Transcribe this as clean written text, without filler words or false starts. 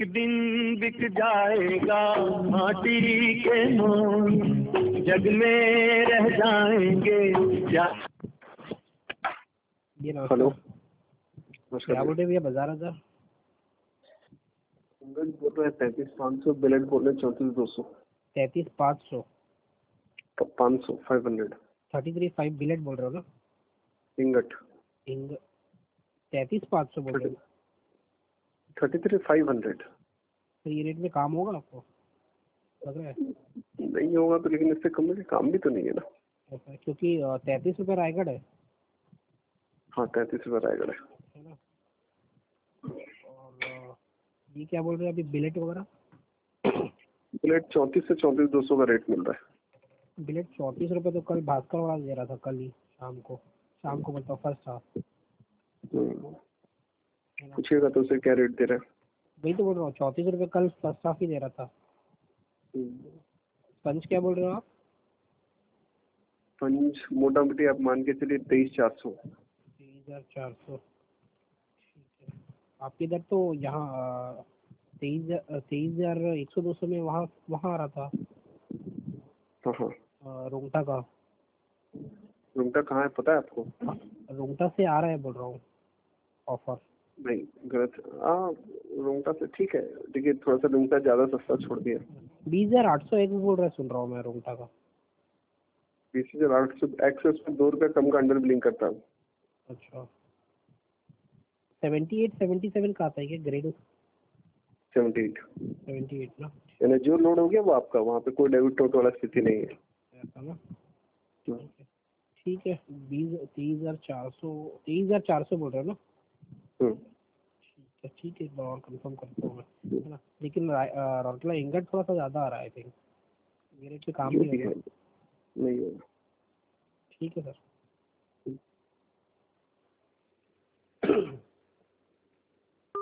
दिन बिक जाएगा माटी के मोल, जग में रह जाएंगे क्या। ये हेलो, क्या बोल रहे भैया? बाजार हजार बोल रहे हैं 33,500, बिलेट बोल रहे हैं 34,200। 33,500 500 500 33,500 बिलेट बोल रहे हो ना? इंगट 33,500 बोल रहे हो? 33,500 तो ये रेट में काम होगा आपको लग रहा है? नहीं होगा तो, लेकिन इससे कम में काम भी तो नहीं है ना। ऐसा है, क्योंकि 33 रुपये रायगढ़ है। हाँ 33 रुपये रायगढ़ है ना? और ये क्या बोल रहे हैं अभी बिलेट वगैरह? बिलेट 34 से 34,200 का रेट मिल रहा है। बिलेट 34 रुपये तो कल भास्कर वाला दे रहा था, कल ही शाम को मतलब फर्स्ट हाफ। पूछिएगा तो उसे क्या रेट दे रहा है। वही तो बोल रहा हूँ, 34 रुपये कल फर्स्ट हाफ ही दे रहा था। पंच क्या बोल रहे हो आप? पंच मोटा मोटी आप मान के चलिए 23,400। 23,400 ठीक है। आपके इधर तो यहाँ 23,100-200 में वहाँ आ रहा था। हाँ रोंगटा का। रुंगटा कहाँ है पता है आपको? रोंगटा से आ रहा है बोल रहा हूँ ऑफर। नहीं गलत। हाँ रुंगटा से ठीक है, देखिए थोड़ा सा रुंगटा ज्यादा सस्ता छोड़ दिया। 20,801 बोल रहा है, सुन रहा हूँ मैं रोंगटा का। 20,800 एक्सेस में 2 रुपये कम का अंडर बिलिंग करता हूँ। अच्छा 78 77 का आता है क्या ग्रेड? 78 ना? यानी जो लोड हो गया वो आपका, वहाँ पे कोई डेबिट टोट वाला स्थिति नहीं है। ऐसा ना? ठीक है 23,400 बोल रहे हो ना? ठीक है, एक बार और कंफर्म करता हूँ मैं, है ना? लेकिन रौरकेला इंगट थोड़ा सा ज़्यादा आ रहा है, आई थिंक। मेरे पे काम नहीं होगा। नहीं होगा। ठीक है सर।